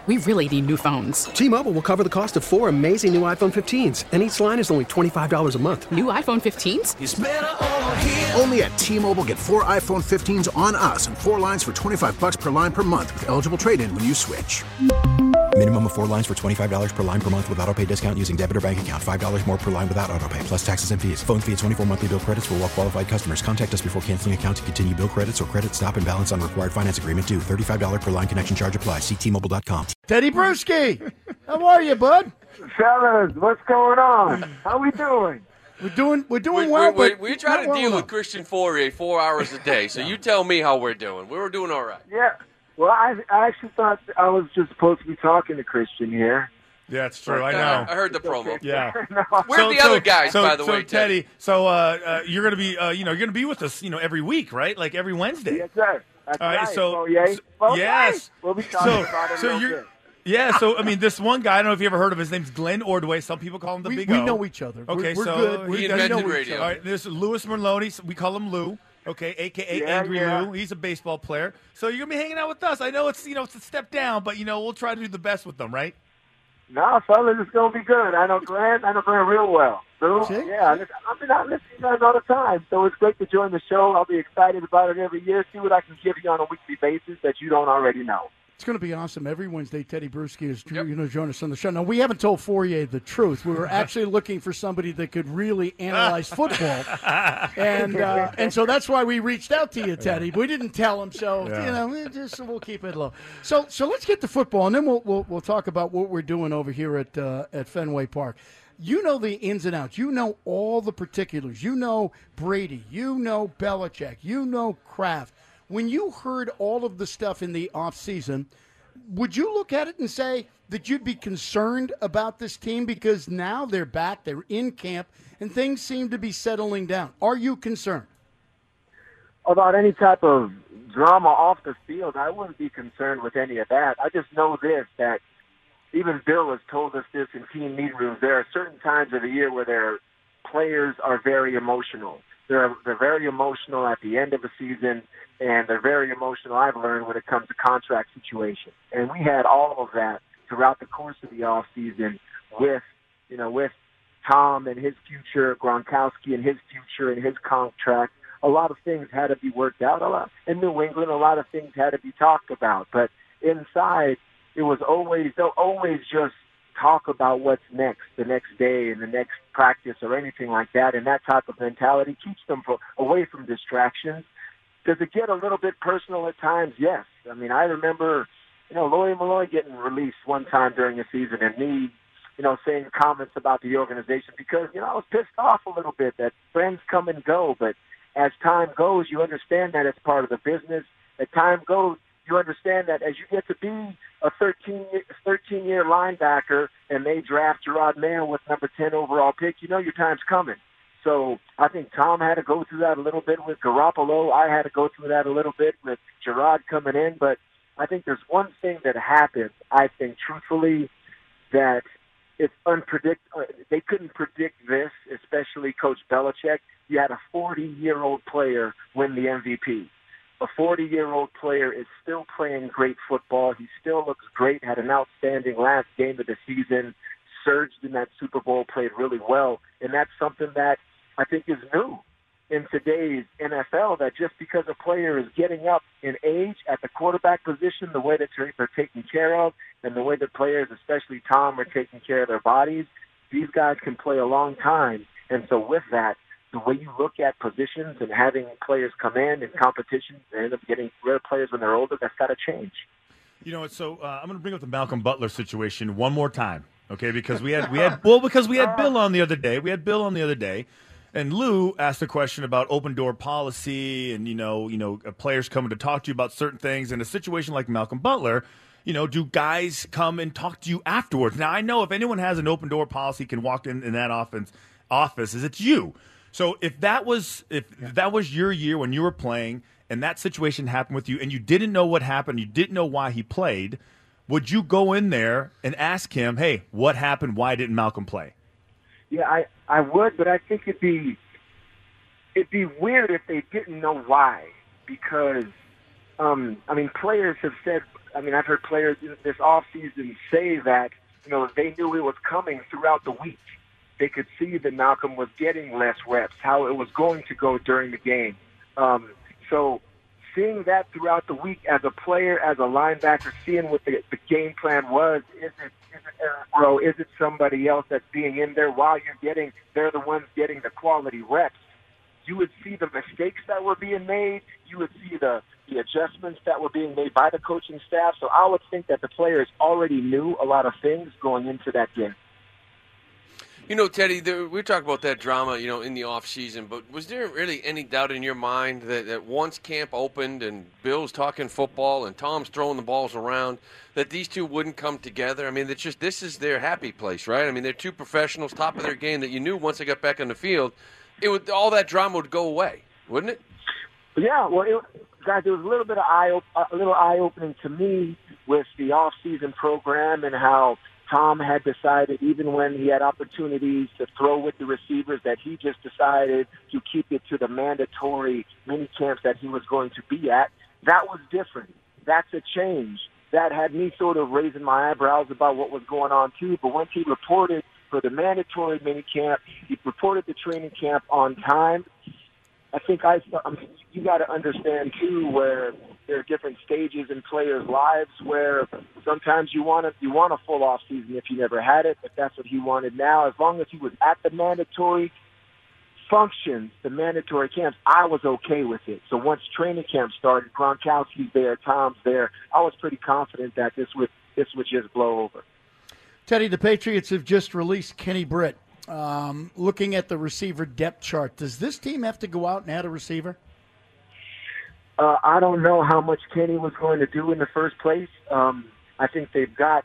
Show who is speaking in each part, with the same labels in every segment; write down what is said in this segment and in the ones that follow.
Speaker 1: We really need new phones.
Speaker 2: T-Mobile will cover the cost of 4 amazing new iPhone 15s, and each line is only $25 a month.
Speaker 1: New iPhone 15s?
Speaker 3: It's better over here.
Speaker 4: Only at T-Mobile, get 4 iPhone 15s on us and 4 lines for $25 per line per month with eligible trade-in when you switch.
Speaker 5: Minimum of 4 lines for $25 per line per month with autopay discount using debit or bank account. $5 more per line without autopay, plus taxes and fees. Phone fee at 24 monthly bill credits for well-qualified customers. Contact us before canceling account to continue bill credits or credit stop and balance on required finance agreement due. $35 per line connection charge applies. See T-Mobile.com.
Speaker 6: Teddy Bruschi, how are you, bud?
Speaker 7: Fellas, what's going on? How we doing?
Speaker 6: We're doing well.
Speaker 8: We try to deal with Christian Fauria 4 hours a day, so you tell me how we're doing. We were doing all right.
Speaker 7: Yeah. Well, I actually thought I was just supposed to be talking to Christian here.
Speaker 6: Yeah, that's true. I know.
Speaker 8: I heard the promo.
Speaker 6: Yeah.
Speaker 8: Where are the other guys, by the way,
Speaker 6: Teddy? You're gonna be, you're gonna be with us, every week, right? Like every Wednesday.
Speaker 7: Yes, sir. That's
Speaker 6: all right.
Speaker 7: right.
Speaker 6: So
Speaker 7: yes, we'll be talking about it.
Speaker 6: So you're. Yeah, so, this one guy, I don't know if you ever heard of his name's Glenn Ordway. Some people call him the Big O.
Speaker 9: We know each other.
Speaker 6: Okay,
Speaker 9: we're
Speaker 6: so
Speaker 9: good.
Speaker 8: He invented radio.
Speaker 6: All right, there's Louis Merloni. We call him Lou. Okay, a.k.a. Angry Lou. He's a baseball player. So you're going to be hanging out with us. I know it's, it's a step down, but, we'll try to do the best with them, right?
Speaker 7: No, fellas, it's going to be good. I know Glenn real well. Lou, yeah, I've been out listening to you guys all the time, so it's great to join the show. I'll be excited about it every year, see what I can give you on a weekly basis that you don't already know.
Speaker 9: It's going to be awesome. Every Wednesday, Teddy Bruschi is join us on the show. Now, we haven't told Fauria the truth. We were actually looking for somebody that could really analyze football, and so that's why we reached out to you, Teddy. We didn't tell him, so we'll keep it low. So let's get to football, and then we'll talk about what we're doing over here at Fenway Park. You know the ins and outs. You know all the particulars. You know Brady. You know Belichick. You know Kraft. When you heard all of the stuff in the offseason, would you look at it and say that you'd be concerned about this team because now they're back, they're in camp, and things seem to be settling down? Are you concerned?
Speaker 7: About any type of drama off the field, I wouldn't be concerned with any of that. I just know this, that even Bill has told us this in team meeting rooms. There are certain times of the year where their players are very emotional. They're very emotional at the end of the season, and they're very emotional, I've learned, when it comes to contract situations. And we had all of that throughout the course of the off season with Tom and his future, Gronkowski and his future and his contract. A lot of things had to be worked out. In New England, a lot of things had to be talked about. But inside, it was they'll always just talk about what's next, the next day and the next practice or anything like that. And that type of mentality keeps them away from distractions. Does it get a little bit personal at times? Yes. I mean, I remember, Lloyd Malloy getting released one time during the season and me, saying comments about the organization because, I was pissed off a little bit that friends come and go. But as time goes, you understand that it's part of the business. As time goes, you understand that as you get to be a 13-year linebacker and they draft Gerard Mayo with number 10 overall pick, your time's coming. So I think Tom had to go through that a little bit with Garoppolo. I had to go through that a little bit with Gerard coming in. But I think there's one thing that happened, I think, truthfully, that it's unpredictable. They couldn't predict this, especially Coach Belichick. You had a 40-year-old player win the MVP. A 40-year-old player is still playing great football. He still looks great, had an outstanding last game of the season, surged in that Super Bowl, played really well. And that's something that I think is new in today's NFL, that just because a player is getting up in age at the quarterback position, the way that they're taken care of, and the way that players, especially Tom, are taking care of their bodies, these guys can play a long time. And so with that, the way you look at positions and having players come in competition and end up getting rid of players when they're older, that's got to change.
Speaker 6: So I'm going to bring up the Malcolm Butler situation one more time, okay? Because we had Bill on the other day. We had Bill on the other day, and Lou asked a question about open door policy and players coming to talk to you about certain things. In a situation like Malcolm Butler, do guys come and talk to you afterwards? Now I know if anyone has an open door policy, can walk in that office, is it's you. So if that was your year when you were playing and that situation happened with you and you didn't know what happened, you didn't know why he played, would you go in there and ask him, hey, what happened? Why didn't Malcolm play?
Speaker 7: Yeah, I would, but I think it'd be weird if they didn't know why, because players have said I mean, I've heard players this offseason say that, they knew it was coming throughout the week. They could see that Malcolm was getting less reps, how it was going to go during the game. So seeing that throughout the week as a player, as a linebacker, seeing what the game plan was, is it Eric Rowe? Is it somebody else that's being in there while they're the ones getting the quality reps? You would see the mistakes that were being made. You would see the adjustments that were being made by the coaching staff. So I would think that the players already knew a lot of things going into that game.
Speaker 8: Teddy, we talked about that drama, in the off season, but was there really any doubt in your mind that once camp opened and Bill's talking football and Tom's throwing the balls around, that these two wouldn't come together? I mean, this is their happy place, right? I mean, they're two professionals, top of their game, that you knew once they got back on the field, all that drama would go away, wouldn't it?
Speaker 7: Yeah, well, guys, it was a little bit of eye-opening to me with the off-season program and how Tom had decided, even when he had opportunities to throw with the receivers, that he just decided to keep it to the mandatory mini camps that he was going to be at. That was different. That's a change. That had me sort of raising my eyebrows about what was going on, too. But once he reported for the mandatory mini camp, he reported the training camp on time. I think you got to understand, too, where there are different stages in players' lives where sometimes you want a full off season if you never had it, but that's what he wanted now. As long as he was at the mandatory functions, the mandatory camps, I was okay with it. So once training camp started, Gronkowski's there, Tom's there, I was pretty confident that this would just blow over.
Speaker 9: Teddy, the Patriots have just released Kenny Britt. Looking at the receiver depth chart, does this team have to go out and add a receiver?
Speaker 7: I don't know how much Kenny was going to do in the first place. I think they've got,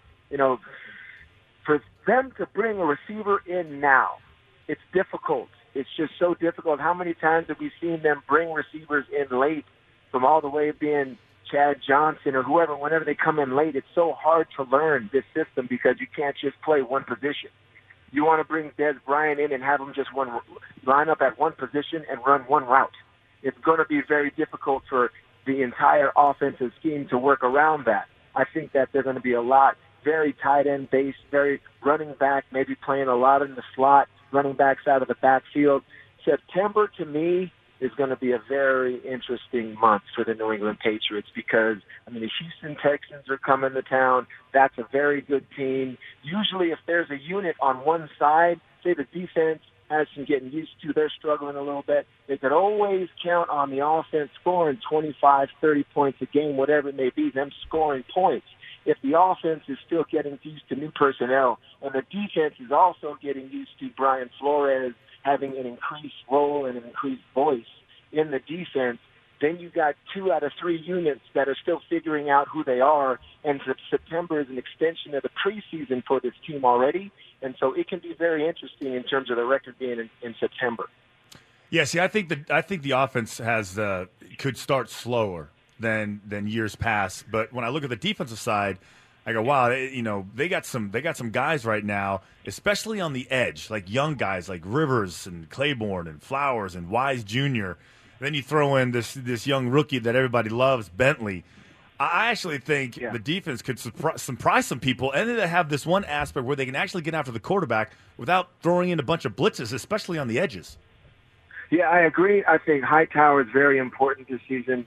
Speaker 7: for them to bring a receiver in now, it's difficult. It's just so difficult. How many times have we seen them bring receivers in late from all the way being Chad Johnson or whoever, whenever they come in late? It's so hard to learn this system because you can't just play one position. You want to bring Dez Bryant in and have him just line up at one position and run one route. It's going to be very difficult for the entire offensive scheme to work around that. I think that they're going to be a lot very tight end based, very running back, maybe playing a lot in the slot, running backs out of the backfield. September, to me, is going to be a very interesting month for the New England Patriots because, the Houston Texans are coming to town. That's a very good team. Usually if there's a unit on one side, say the defense has some getting used to, they're struggling a little bit, they could always count on the offense scoring 25, 30 points a game, whatever it may be, them scoring points. If the offense is still getting used to new personnel and the defense is also getting used to Brian Flores having an increased role and an increased voice in the defense, then you got 2 out of 3 units that are still figuring out who they are, and September is an extension of the preseason for this team already, and so it can be very interesting in terms of the record being in September.
Speaker 6: Yeah, see, I think the offense could start slower than years past, but when I look at the defensive side, I go, wow, they got some guys right now, especially on the edge, like young guys like Rivers and Claiborne and Flowers and Wise Jr. Then you throw in this young rookie that everybody loves, Bentley. I actually think the defense could surprise some people, and then they have this one aspect where they can actually get after the quarterback without throwing in a bunch of blitzes, especially on the edges.
Speaker 7: Yeah, I agree. I think Hightower is very important this season.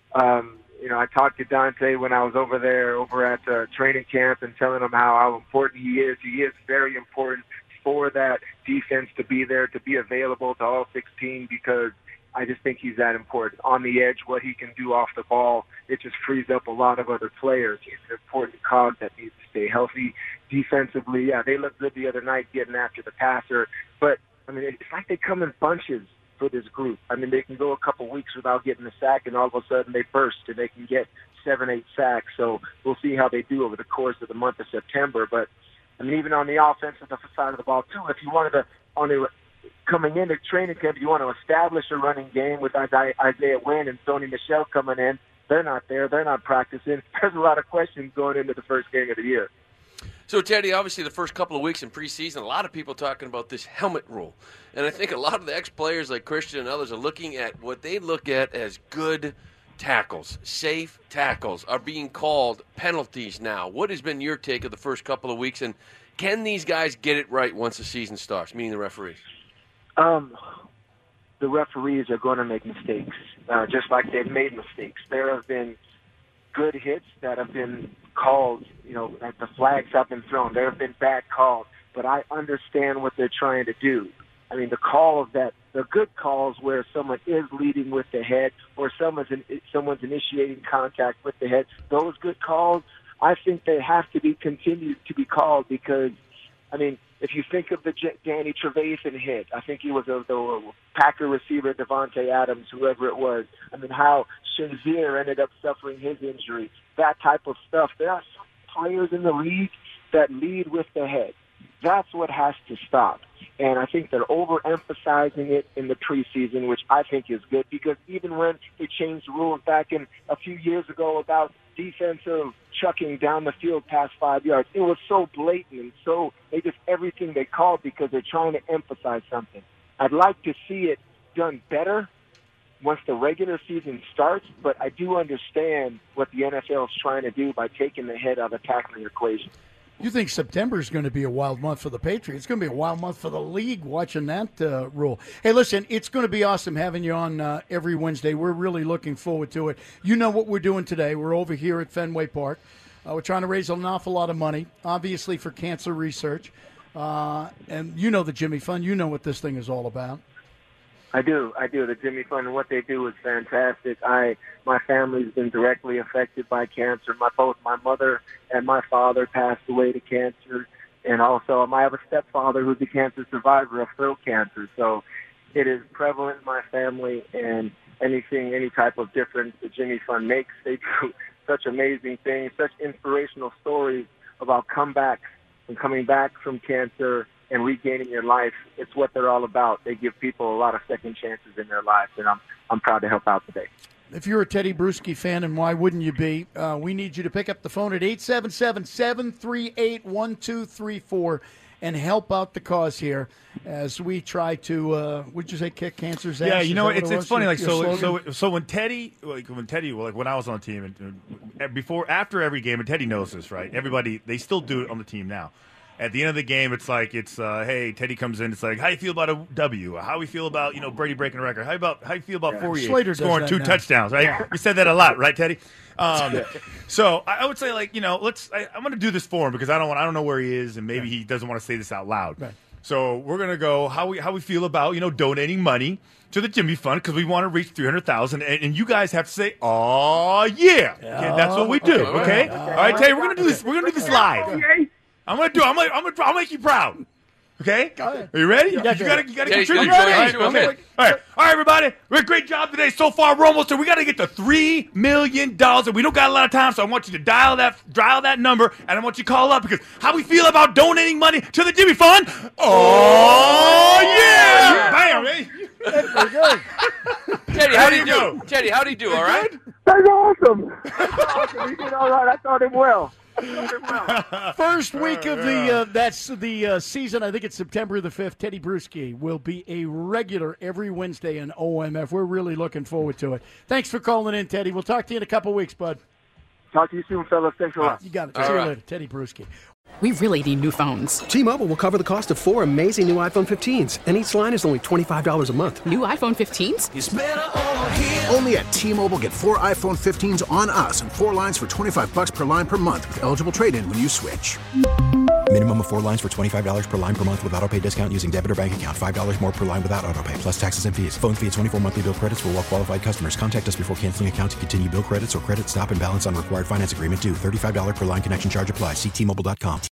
Speaker 7: I talked to Dante when I was over at training camp and telling him how important he is. He is very important for that defense to be there, to be available to all 16, because I just think he's that important. On the edge, what he can do off the ball, it just frees up a lot of other players. He's an important cog that needs to stay healthy. Defensively, they looked good the other night getting after the passer. But, it's like they come in bunches for this group. They can go a couple weeks without getting a sack, and all of a sudden they burst and they can get 7-8 sacks. So we'll see how they do over the course of the month of September. But, even on the offensive side of the ball, too, if you wanted to, coming into training camp, you want to establish a running game with Isaiah Wynn and Sony Michel coming in. They're not there. They're not practicing. There's a lot of questions going into the first game of the year.
Speaker 8: So, Teddy, obviously the first couple of weeks in preseason, a lot of people talking about this helmet rule. And I think a lot of the ex-players like Christian and others are looking at what they look at as good tackles, safe tackles, are being called penalties now. What has been your take of the first couple of weeks, and can these guys get it right once the season starts, meaning the referees?
Speaker 7: The referees are going to make mistakes, just like they've made mistakes. There have been good hits that have been called, like the flags have been thrown. There have been bad calls, but I understand what they're trying to do. I mean, the good calls where someone is leading with the head or someone's initiating contact with the head, those good calls, I think they have to be continued to be called because, I mean, if you think of the Danny Trevathan hit, I think he was the Packer receiver, Devontae Adams, whoever it was. I mean, how Shazier ended up suffering his injury, that type of stuff. There are some players in the league that lead with the head. That's what has to stop. And I think they're overemphasizing it in the preseason, which I think is good because even when they changed rules back in a few years ago about defensive chucking down the field past 5 yards, it was so blatant and so they just everything they called because they're trying to emphasize something. I'd like to see it done better once the regular season starts, but I do understand what the NFL is trying to do by taking the head out of the tackling equation.
Speaker 9: You think September is going to be a wild month for the Patriots? It's going to be a wild month for the league watching that rule. Hey, listen, it's going to be awesome having you on every Wednesday. We're really looking forward to it. You know what we're doing today. We're over here at Fenway Park. We're trying to raise an awful lot of money, obviously, for cancer research. And you know the Jimmy Fund. You know what this thing is all about.
Speaker 7: I do. The Jimmy Fund and what they do is fantastic. My family's been directly affected by cancer. Both my mother and my father passed away to cancer, and also I have a stepfather who's a cancer survivor of throat cancer. So it is prevalent in my family, and any type of difference the Jimmy Fund makes, they do such amazing things, such inspirational stories about comebacks and coming back from cancer and regaining your life. It's what they're all about. They give people a lot of second chances in their lives, and I'm proud to help out today.
Speaker 9: If you're a Teddy Bruschi fan, and why wouldn't you be, we need you to pick up the phone at 877-738-1234 and help out the cause here as we try to, would you say, kick cancer's ass?
Speaker 6: Yeah, you know, it's funny. Like
Speaker 9: so
Speaker 6: when Teddy, when I was on the team, and after every game, and Teddy knows this, right? Everybody, they still do it on the team now. At the end of the game, it's like hey, Teddy comes in. It's like, how you feel about a W? How we feel about Brady breaking a record? How you feel about Fourier scoring 2 touchdowns? Right? Yeah. You said that a lot, right, Teddy? So I would say I'm going to do this for him because I don't know where he is, and maybe he doesn't want to say this out loud. Right. So we're going to go how we feel about donating money to the Jimmy Fund because we want to reach 300,000, and you guys have to say, "Oh yeah!" Okay, that's what we do. Okay, all right, Teddy, we're going to do this. We're going to do this live. I'm gonna make you proud. Okay? Go ahead. Are you ready? Yeah, you gotta contribute. Right? Okay. All right, everybody. We had a great job today. So far, we're almost there. We got to get to $3 million, and we don't got a lot of time. So I want you to dial that number, and I want you to call up because how we feel about donating money to the Jimmy Fund. Oh yeah! Bam!
Speaker 9: That's pretty good.
Speaker 8: Teddy, how do you do? Teddy, how do you do? All right?
Speaker 7: That's awesome. He did all right. I thought him well.
Speaker 9: First week of the season, I think it's September the 5th. Teddy Bruschi will be a regular every Wednesday in OMF. We're really looking forward to it. Thanks for calling in, Teddy. We'll talk to you in a couple weeks, bud.
Speaker 7: Talk to you soon, fellas. Thanks a lot.
Speaker 9: You got it. See you later. Teddy Bruschi.
Speaker 1: We really need new phones.
Speaker 2: T-Mobile will cover the cost of 4 amazing new iPhone 15s, and each line is only $25 a month.
Speaker 1: New iPhone 15s?
Speaker 4: It's better over here. Only at T-Mobile, get 4 iPhone 15s on us and 4 lines for $25 per line per month with eligible trade-in when you switch.
Speaker 5: Minimum of 4 lines for $25 per line per month with autopay discount using debit or bank account. $5 more per line without autopay, plus taxes and fees. Phone fee at 24 monthly bill credits for well-qualified customers. Contact us before canceling account to continue bill credits or credit stop and balance on required finance agreement due. $35 per line connection charge applies. See T-Mobile.com.